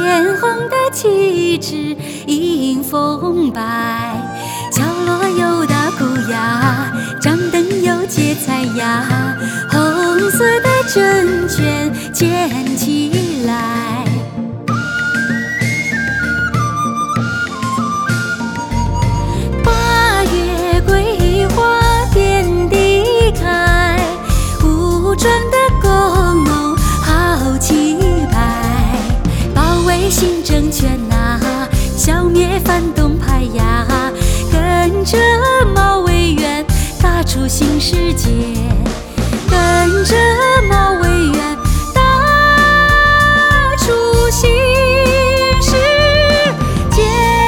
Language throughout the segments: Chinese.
鲜红的旗帜迎风摆，角落有大鼓呀，张灯有结彩呀，红色的政权建起来。8月桂花遍地开，武装的工农好气派，保卫新政权呐，消灭反动派呀，跟着毛委员打出新世界，跟着毛委员打出新世界。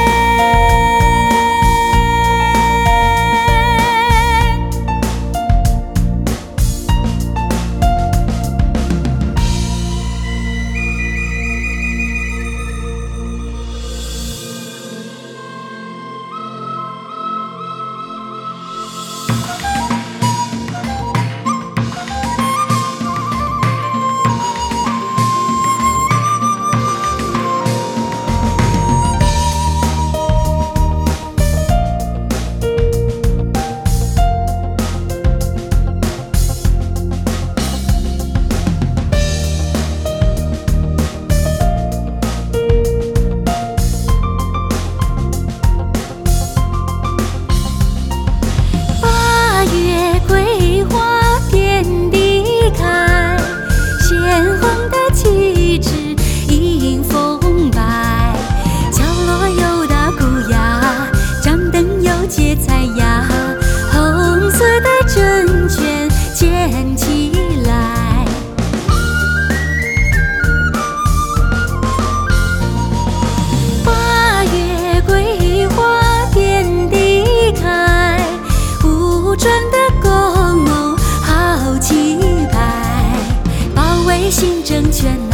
结彩呀，红色的政权建起来。8月桂花遍地开，武装的工农好气派，保卫新政权